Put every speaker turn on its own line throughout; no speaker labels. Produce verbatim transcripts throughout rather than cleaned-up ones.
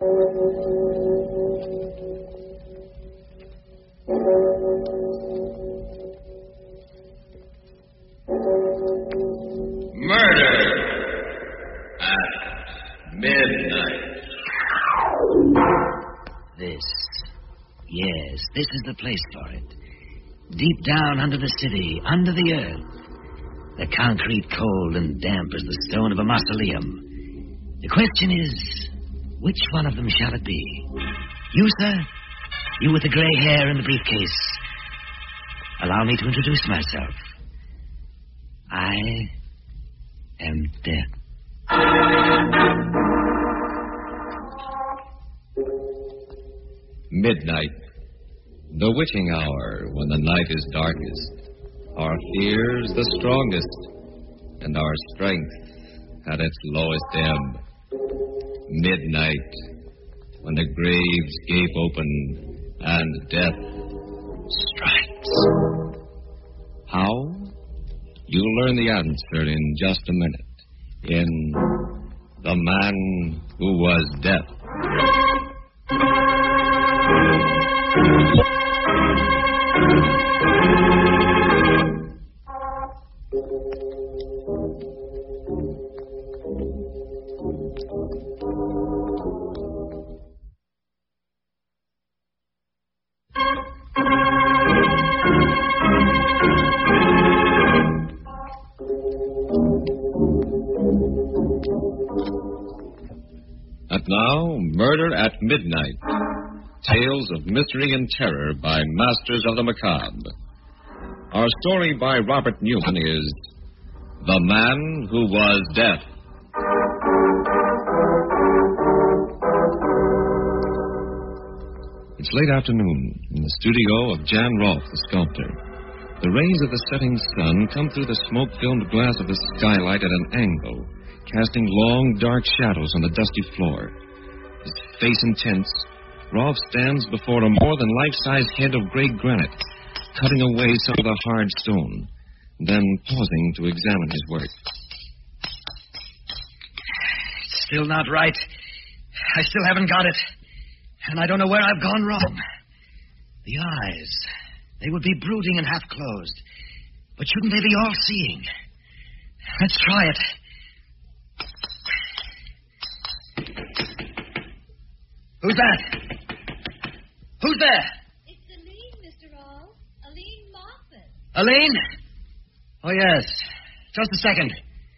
Murder at midnight.
This, yes, this is the place for it. Deep down under the city, under the earth. The concrete cold and damp as the stone of a mausoleum. The question is, which one of them shall it be? You, sir? You with the gray hair and the briefcase. Allow me to introduce myself. I am Death.
Midnight. The witching hour when the night is darkest. Our fears the strongest, and our strength at its lowest ebb. Midnight, when the graves gape open and death strikes. How? You'll learn the answer in just a minute. In The Man Who Was Death. And now, Murder at Midnight. Tales of mystery and terror by Masters of the Macabre. Our story by Robert Newman is The Man Who Was Death. It's late afternoon in the studio of Jan Rolfe, the sculptor. The rays of the setting sun come through the smoke-filmed glass of the skylight at an angle, casting long, dark shadows on the dusty floor. His face intense, Rolfe stands before a more than life-size head of gray granite, cutting away some of the hard stone, then pausing to examine his work.
It's still not right. I still haven't got it. And I don't know where I've gone wrong. The eyes, they would be brooding and half-closed. But shouldn't they be all-seeing? Let's try it. Who's that? Who's there?
It's Aline, Mister Rolfe. Aline Moffat.
Aline? Oh, yes. Just a second.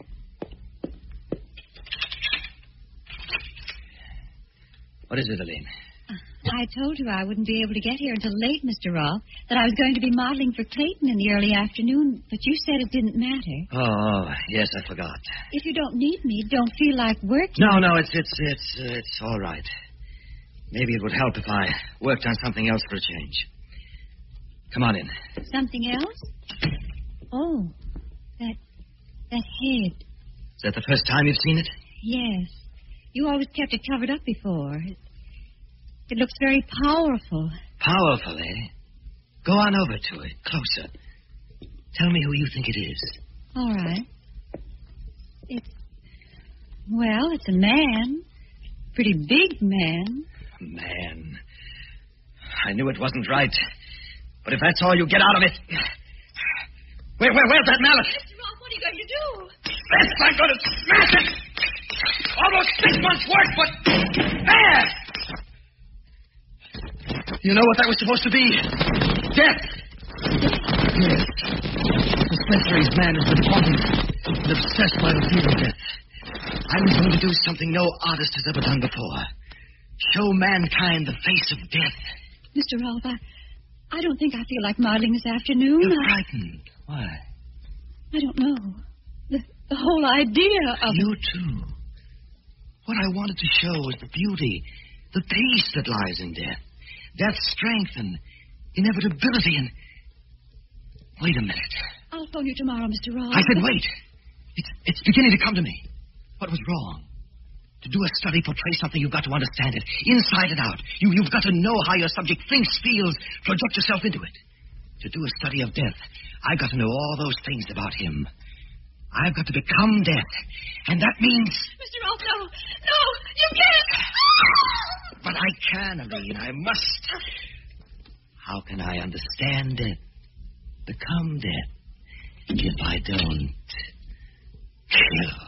What is it, Aline?
I told you I wouldn't be able to get here until late, Mister Rolfe, that I was going to be modeling for Clayton in the early afternoon, but you said it didn't matter.
Oh, yes, I forgot.
If you don't need me, don't feel like working.
No, no, it's it's it's uh, it's all right. Maybe it would help if I worked on something else for a change. Come on in.
Something else? Oh, that that head.
Is that the first time you've seen it?
Yes. You always kept it covered up before. It, it looks very powerful.
Powerful, eh? Go on over to it, closer. Tell me who you think it is.
All right. It's, well, it's a man. Pretty big man.
Man. I knew it wasn't right. But if that's all you get out of it... Where, where, where's that mallet?
Mister Rolfe, what are you going to do?
Yes, I'm going to smash it! Almost six months' work, but... There! You know what that was supposed to be? Death! Yes. For centuries, man has been haunted and obsessed by the fear of death. I was going to do something no artist has ever done before. Show mankind the face of death.
Mister Rolfe, I, I don't think I feel like modeling this afternoon.
You're
I,
frightened. Why?
I don't know. The, the whole idea of...
You, too. What I wanted to show was the beauty, the peace that lies in death. Death's strength and inevitability and... Wait a minute.
I'll phone you tomorrow, Mister Rolfe.
I said wait. It's, it's beginning to come to me. What was wrong? To do a study, portray something, you've got to understand it, inside and out. You, you've got to know how your subject thinks, feels, project yourself into it. To do a study of death, I've got to know all those things about him. I've got to become death. And that means...
Mister Rolfe, no. No, you can't.
can, Aline. I must. How can I understand death, become death, if I don't kill?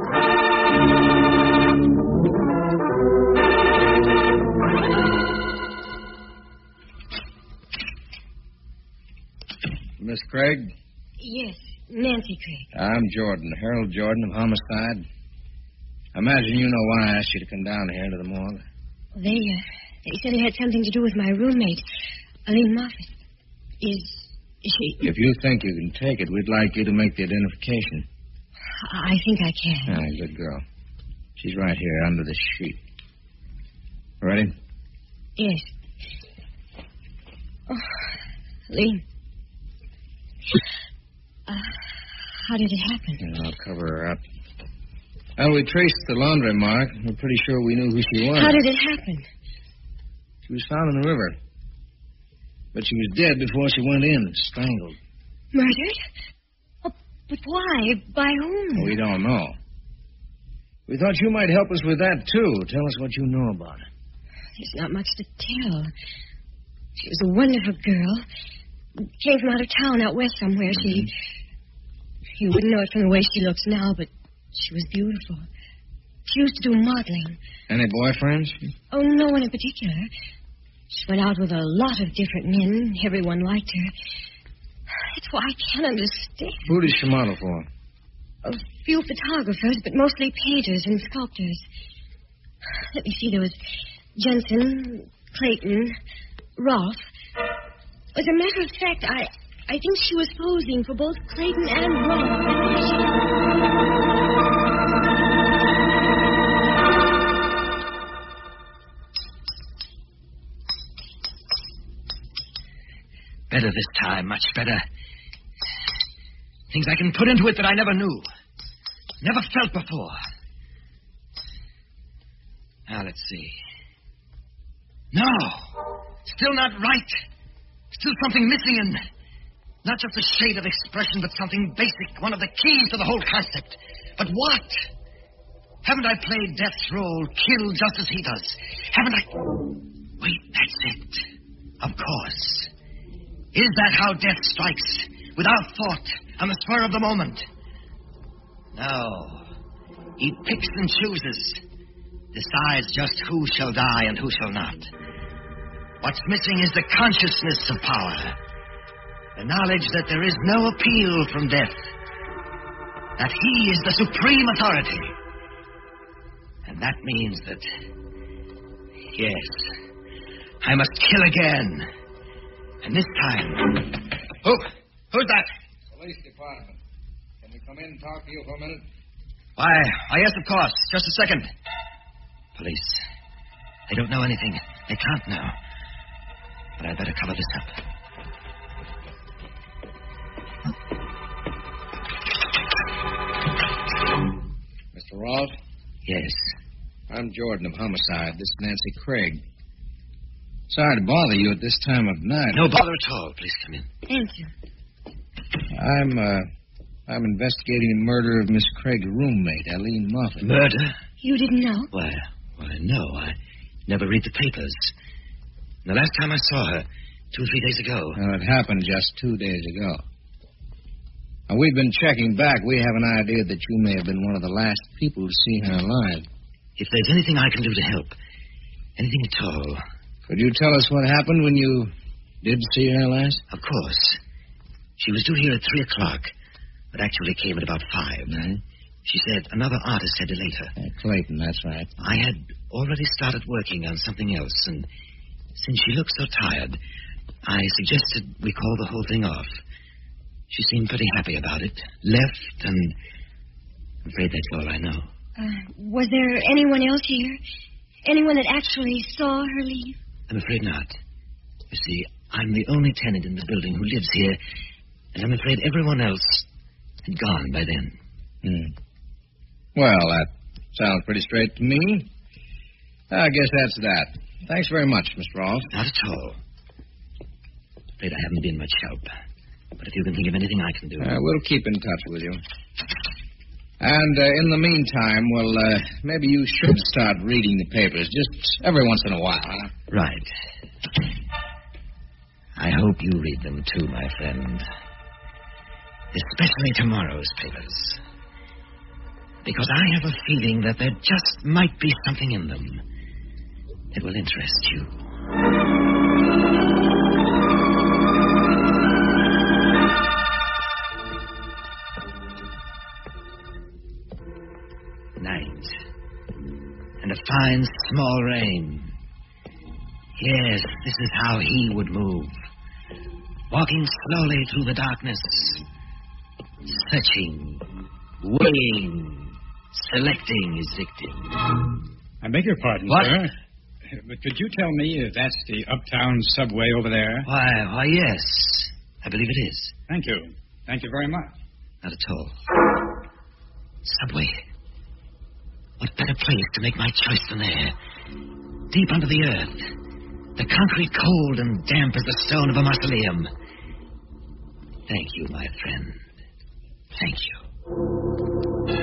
Miss Craig?
Yes, Nancy Craig.
I'm Jordan, Harold Jordan of Homicide. I imagine you know why I asked you to come down here to the morgue.
They, uh, they said it had something to do with my roommate, Aline Moffat. Is, is she...
If you think you can take it, we'd like you to make the identification.
I think I can.
Ah, good girl. She's right here under the sheet. Ready?
Yes. Oh, Aline. Uh, how did it happen?
Yeah, I'll cover her up. Well, we traced the laundry mark. We're pretty sure we knew who she was.
How did it happen?
She was found in the river. But she was dead before she went in, strangled.
Murdered? Oh, but why? By whom?
We don't know. We thought you might help us with that, too. Tell us what you know about her.
There's not much to tell. She was a wonderful girl. Came from out of town, out west somewhere. Mm-hmm. She... You wouldn't know it from the way she looks now, but she was beautiful. She used to do modeling.
Any boyfriends?
Oh, no one in particular. She went out with a lot of different men. Everyone liked her. That's why I can't understand.
Who did she model for?
A few photographers, but mostly painters and sculptors. Let me see. There was Jensen, Clayton, Rolfe. As a matter of fact, I, I think she was posing for both Clayton and Rolfe.
Better this time, much better. Things I can put into it that I never knew. Never felt before. Now, let's see. No! Still not right. Still something missing in... Not just a shade of expression, but something basic. One of the keys to the whole concept. But what? Haven't I played Death's role, kill just as he does? Haven't I... Wait, that's it. Of course. Is that how death strikes? Without thought, on the spur of the moment? No. He picks and chooses. Decides just who shall die and who shall not. What's missing is the consciousness of power. The knowledge that there is no appeal from death. That he is the supreme authority. And that means that... Yes, I must kill again. And this time... Who? Who's that?
Police department. Can we come in and talk to you for a minute?
Why, why, yes, of course. Just a second. Police. They don't know anything. They can't know. But I'd better cover this up.
Mister Rolfe?
Yes.
I'm Jordan of Homicide. This is Nancy Craig. Sorry to bother you at this time of night.
No bother at all. Please come in.
Thank you.
I'm, uh, I'm investigating the murder of Miss Craig's roommate, Aline Moffat.
Murder?
You didn't know?
Why, why, no. I never read the papers. The last time I saw her, two or three days ago.
Well, it happened just two days ago. Now, we've been checking back. We have an idea that you may have been one of the last people to see her alive.
If there's anything I can do to help, anything at all...
Could you tell us what happened when you did see her last?
Of course. She was due here at three o'clock, but actually came at about five.
Mm-hmm.
She said another artist had delayed her.
Uh, Clayton, that's right.
I had already started working on something else, and since she looked so tired, I suggested we call the whole thing off. She seemed pretty happy about it. Left, and I'm afraid that's all I know.
Uh, was there anyone else here? Anyone that actually saw her leave?
I'm afraid not. You see, I'm the only tenant in the building who lives here, and I'm afraid everyone else had gone by then.
Hmm. Well, that sounds pretty straight to me. I guess that's that. Thanks very much, Mister Rolfe.
Not at all. Afraid I haven't been much help. But if you can think of anything I can do...
Uh, we'll keep in touch with you. And uh, in the meantime, well, uh, maybe you should start reading the papers just every once in a while, huh?
Right. I hope you read them too, my friend. Especially tomorrow's papers. Because I have a feeling that there just might be something in them that will interest you. Night. And a fine small rain. Yes, this is how he would move. Walking slowly through the darkness. Searching. Weighing. Selecting his victim.
I beg your pardon,
What?
sir. But could you tell me if that's the Uptown subway over there?
Why, why, yes. I believe it is.
Thank you. Thank you very much.
Not at all. Subway. What better place to make my choice than there? Deep under the earth. The concrete cold and damp as the stone of a mausoleum. Thank you, my friend. Thank you.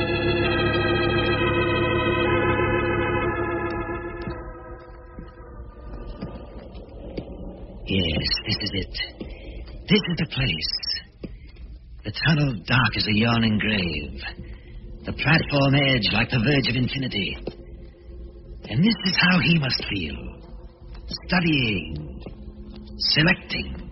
Yes, this is it. This is the place. The tunnel dark as a yawning grave. The platform edge like the verge of infinity. And this is how he must feel. Studying. Selecting.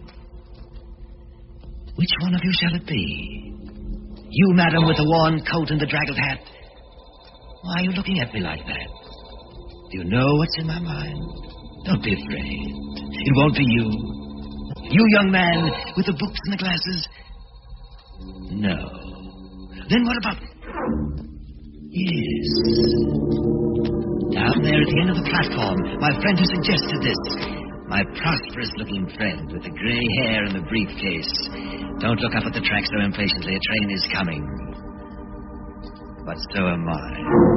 Which one of you shall it be? You, madam, with the worn coat and the draggled hat. Why are you looking at me like that? Do you know what's in my mind? Don't be afraid. It won't be you. You, young man, with the books and the glasses? No. Then what about... Yes. Down there at the end of the platform, my friend who suggested this. My prosperous-looking friend with the gray hair and the briefcase. Don't look up at the track so impatiently. A train is coming. But so am I.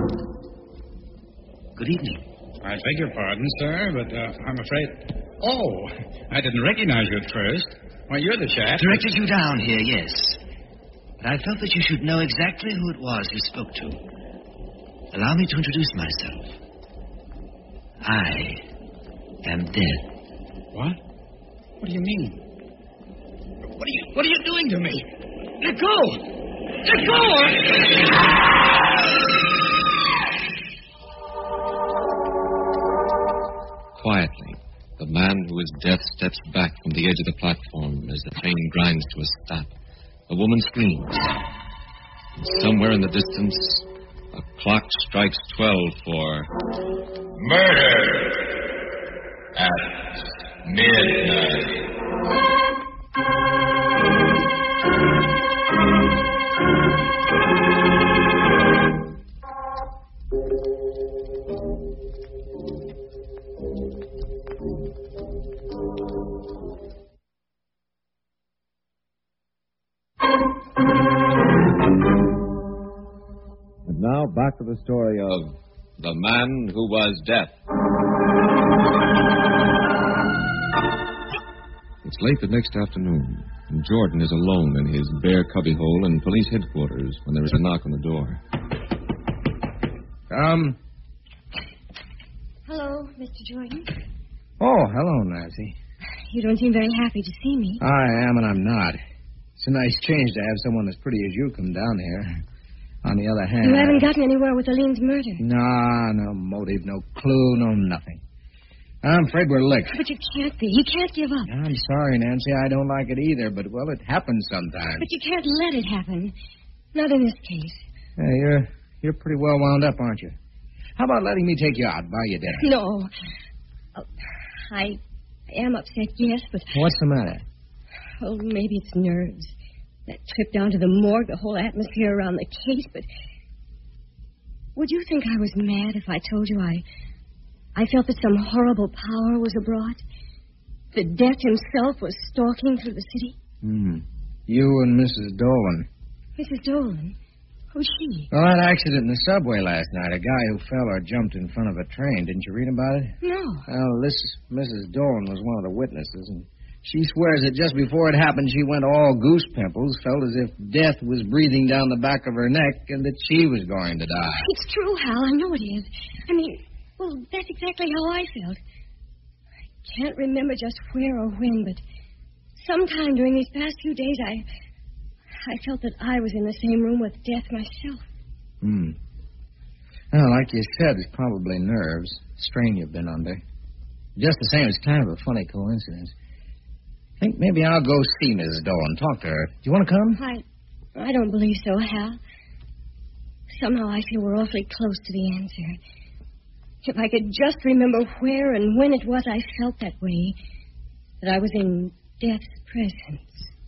Good evening.
I beg your pardon, sir, but uh, I'm afraid... Oh, I didn't recognize you at first. Why, you're the chap.
Directed you down here, yes. But I felt that you should know exactly who it was you spoke to. Allow me to introduce myself. I am dead.
What? What do you mean? What are you, what are you doing to me? Let go! Let go!
Quietly, the man who is death steps back from the edge of the platform as the train grinds to a stop. A woman screams. And somewhere in the distance, a clock strikes twelve for...
Murder at midnight.
And now back to the story of The Man Who Was Death. It's late the next afternoon, and Jordan is alone in his bare cubbyhole in police headquarters when there is a knock on the door.
Um.
Hello, Mister Jordan.
Oh, hello, Nancy.
You don't seem very happy to see me.
I am and I'm not. It's a nice change to have someone as pretty as you come down here. On the other hand...
You haven't gotten anywhere with Aline's murder.
Nah, no motive, no clue, no nothing. I'm afraid we're licked.
But you can't be. You can't give up.
I'm sorry, Nancy. I don't like it either, but, well, it happens sometimes.
But you can't let it happen. Not in this case.
Hey, you're, you're pretty well wound up, aren't you? How about letting me take you out, buy you dinner?
No. Oh, I am upset, yes, but...
What's the matter?
Oh, maybe it's nerves. That trip down to the morgue, the whole atmosphere around the case, but... Would you think I was mad if I told you I... I felt that some horrible power was abroad? That Death himself was stalking through the city?
Hmm. You and Missus Dolan.
Missus Dolan? Who's she?
Well, that accident in the subway last night, a guy who fell or jumped in front of a train. Didn't you read about it?
No.
Well, this Missus Dolan was one of the witnesses, and She swears that just before it happened, she went all goose pimples, felt as if death was breathing down the back of her neck, and that she was going to die.
It's true, Hal. I know it is. I mean, well, that's exactly how I felt. I can't remember just where or when, but sometime during these past few days, I I felt that I was in the same room with death myself.
Hmm. Well, like you said, it's probably nerves. Strain you've been under. Just the same, it's kind of a funny coincidence. I think maybe I'll go see Missus Dolan, talk to her. Do you want to come?
I, I don't believe so, Hal. Somehow I feel we're awfully close to the answer. If I could just remember where and when it was I felt that way, that I was in death's presence.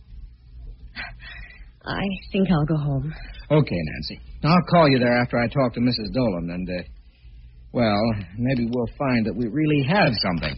I think I'll go home.
Okay, Nancy. I'll call you there after I talk to Missus Dolan, and, uh, well, maybe we'll find that we really have something.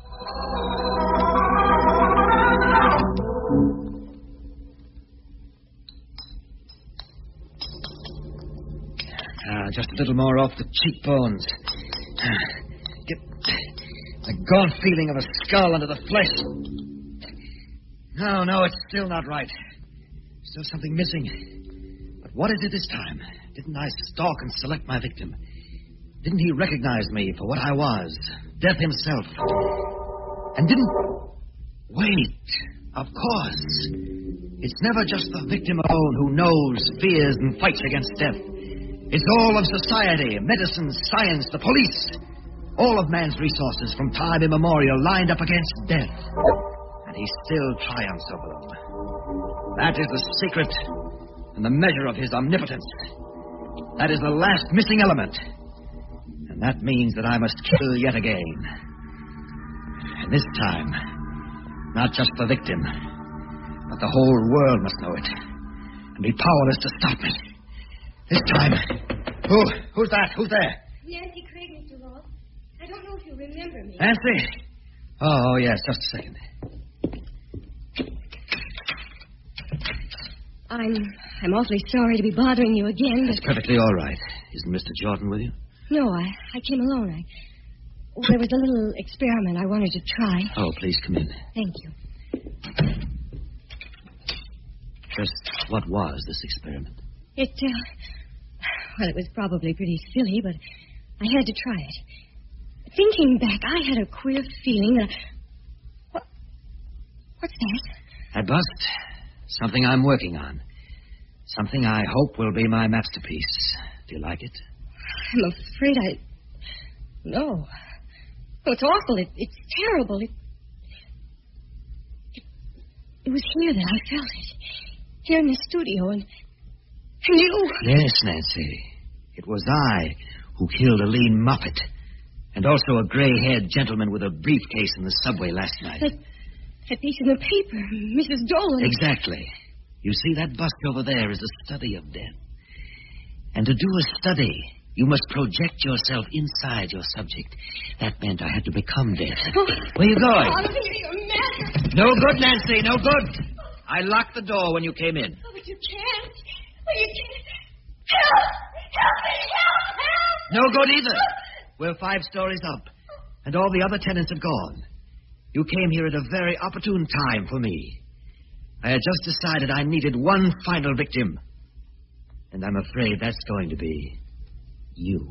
Ah, just a little more off the cheekbones. Get the gaunt feeling of a skull under the flesh. No, no, it's still not right. Still something missing. But what is it this time? Didn't I stalk and select my victim? Didn't he recognize me for what I was? Death himself. And didn't... Wait. Of course. It's never just the victim alone who knows, fears, and fights against death. It's all of society, medicine, science, the police. All of man's resources from time immemorial lined up against death. And he still triumphs over them. That is the secret and the measure of his omnipotence. That is the last missing element. And that means that I must kill yet again. And this time, not just the victim, but the whole world must know it and be powerless to stop me. This time, who? Who's that? Who's there?
Nancy Craig, Mister Ross. I don't know if you remember me.
Nancy? Oh, oh, yes, just a second.
I'm I'm awfully sorry to be bothering you again.
That's perfectly all right. Isn't Mister Jordan with you?
No, I, I came alone. I well, there was a little experiment I wanted to try.
Oh, please come in.
Thank you.
Just what was this experiment?
It, uh, well, it was probably pretty silly, but I had to try it. Thinking back, I had a queer feeling that... What? What's that?
A bust. Something I'm working on. Something I hope will be my masterpiece. Do you like it?
I'm afraid I... No. Oh, it's awful. It, it's terrible. It, it... It was here that I felt it. Here in the studio, and... And you...
Yes, Nancy. It was I who killed a lean muppet. And also a gray-haired gentleman with a briefcase in the subway last night.
That, that piece in the paper, Missus Dolan.
Exactly. You see, that bust over there is a study of death. And to do a study, you must project yourself inside your subject. That meant I had to become death.
Oh.
Where are you going?
Oh, you're mad.
No good, Nancy, no good. I locked the door when you came in.
Oh, but you can't. Oh, you can't. Help! Help me! Help! Help!
No good either. We're five stories up, and all the other tenants have gone. You came here at a very opportune time for me. I had just decided I needed one final victim. And I'm afraid that's going to be you.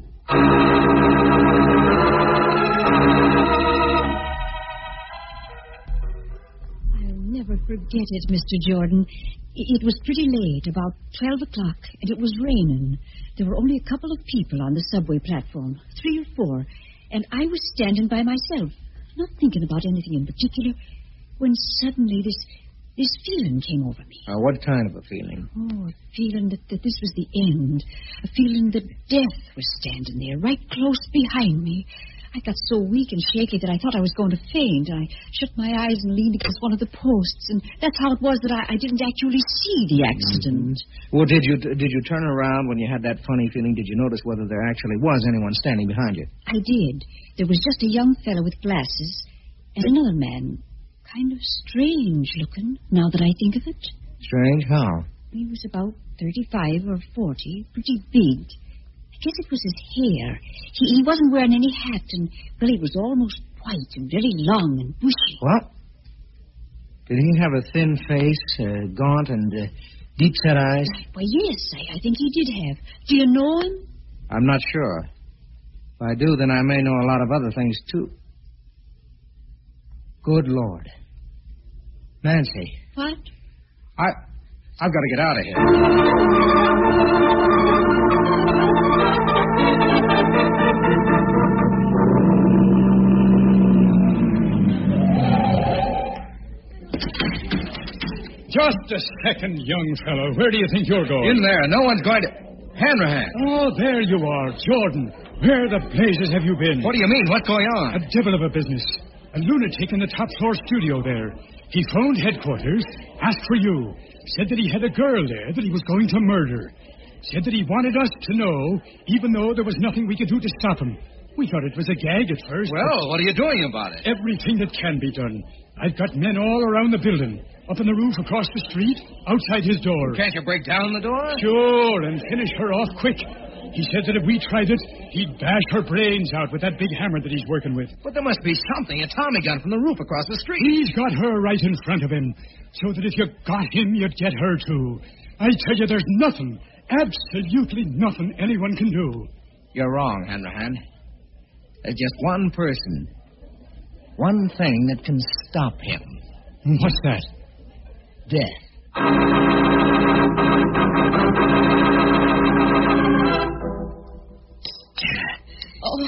I'll never forget it, Mister Jordan. It was pretty late, about twelve o'clock, and it was raining. There were only a couple of people on the subway platform, three or four, and I was standing by myself, not thinking about anything in particular, when suddenly this this feeling came over me.
Uh, what kind of a feeling?
Oh, a feeling that, that this was the end, a feeling that death was standing there, right close behind me. I got so weak and shaky that I thought I was going to faint. I shut my eyes and leaned against one of the posts, and that's how it was that I, I didn't actually see the accident.
Mm-hmm. Well, did you did you turn around when you had that funny feeling? Did you notice whether there actually was anyone standing behind you?
I did. There was just a young fellow with glasses and another man, kind of strange looking, now that I think of it.
Strange? How?
He was about thirty-five or forty, pretty big. I guess it was his hair. He, he wasn't wearing any hat, and, well, it was almost white and very long and bushy.
What? Did he have a thin face, uh, gaunt, and uh, deep-set eyes?
Why, yes, I, I think he did have. Do you know him?
I'm not sure. If I do, then I may know a lot of other things, too. Good Lord. Nancy.
What?
I... I've got to get out of here.
Just a second, young fellow. Where do you think you're going?
In there. No one's going to... Hanrahan.
Oh, there you are, Jordan. Where the blazes have you been?
What do you mean? What's going on?
A devil of a business. A lunatic in the top-floor studio there. He phoned headquarters, asked for you, said that he had a girl there that he was going to murder. Said that he wanted us to know, even though there was nothing we could do to stop him. We thought it was a gag at first.
Well, what are you doing about it?
Everything that can be done. I've got men all around the building. Up on the roof across the street, outside his door.
Can't you break down the door?
Sure, and finish her off quick. He said that if we tried it, he'd bash her brains out with that big hammer that he's working with.
But there must be something, a Tommy gun from the roof across the street.
He's got her right in front of him, so that if you got him, you'd get her too. I tell you, there's nothing, absolutely nothing anyone can do.
You're wrong, Hanrahan. There's just one person, one thing that can stop him.
What's that?
Death.
Oh.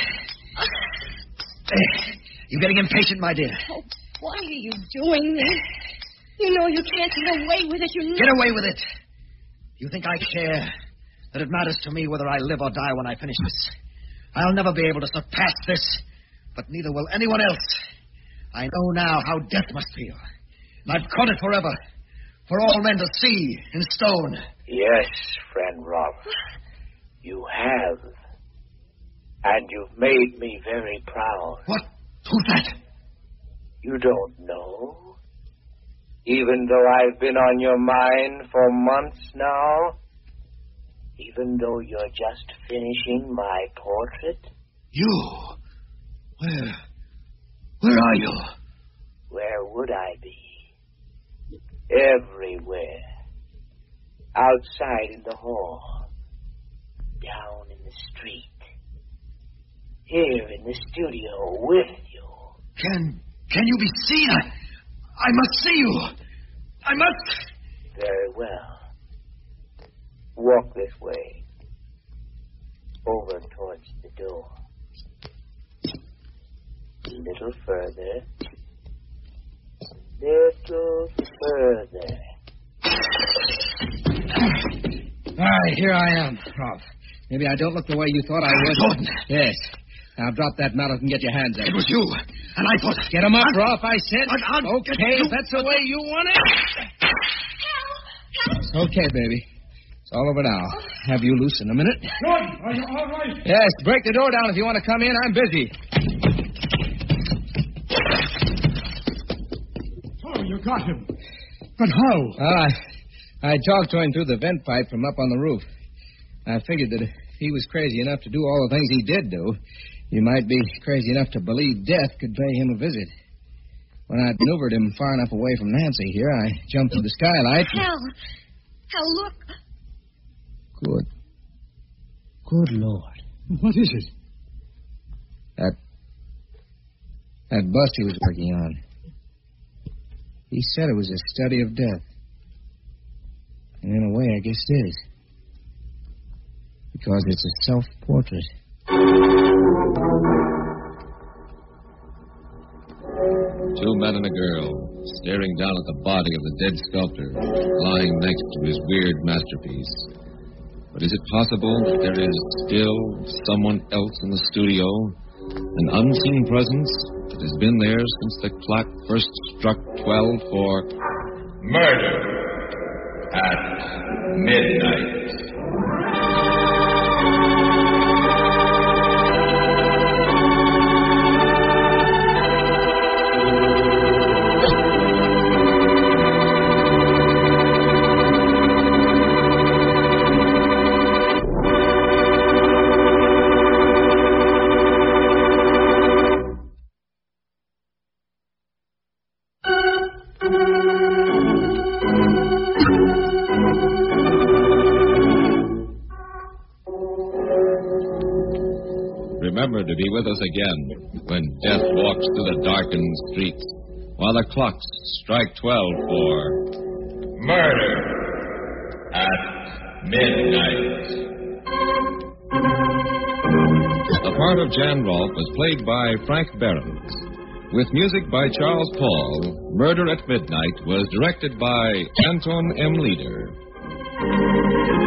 You're getting impatient, my dear.
Oh, why are you doing this? You know you can't get away with it. You know...
Get away with it. You think I care that it matters to me whether I live or die when I finish this? I'll never be able to surpass this, but neither will anyone else. I know now how death must feel. And I've caught it forever, for all men to see in stone.
Yes, friend Robert. You have. And you've made me very proud.
What? Who's that?
You don't know? Even though I've been on your mind for months now? Even though you're just finishing my portrait?
You? Where? Where are you?
Where would I be? Everywhere. Outside in the hall. Down in the street. Here in the studio with you.
Can can you be seen? I, I must see you. I must.
Very well. Walk this way. Over towards the door. A little further. Little further.
All right, here I am, Rob. Maybe I don't look the way you thought I would.
Jordan.
Yes. Now drop that mallet and get your hands up.
It was you. And I thought...
Get him up, Rolf, I said.
I, I'll
okay,
get you.
if that's the way you want it.
Help! Help!
Okay, baby. It's all over now. Have you loose in a minute?
Jordan, are you all right?
Yes, break the door down if you want to come in. I'm busy.
Oh, you got him. But how?
Uh, I talked to him through the vent pipe from up on the roof. I figured that if he was crazy enough to do all the things he did do, he might be crazy enough to believe death could pay him a visit. When I maneuvered him far enough away from Nancy here, I jumped to the skylight. And...
Hal. Hal, look.
Good. Good Lord.
What is it?
That... That bust he was working on. He said it was a study of death. And in a way, I guess it is. Because it's a self-portrait.
Two men and a girl, staring down at the body of the dead sculptor, lying next to his weird masterpiece. But is it possible that there is still someone else in the studio? An unseen presence that has been there since the clock first struck twelve for...
Murder at midnight.
with us again when death walks through the darkened streets while the clocks strike twelve for
Murder at Midnight.
The part of Jan Rolfe was played by Frank Behrens. With music by Charles Paul, Murder at Midnight was directed by Anton M. Leader.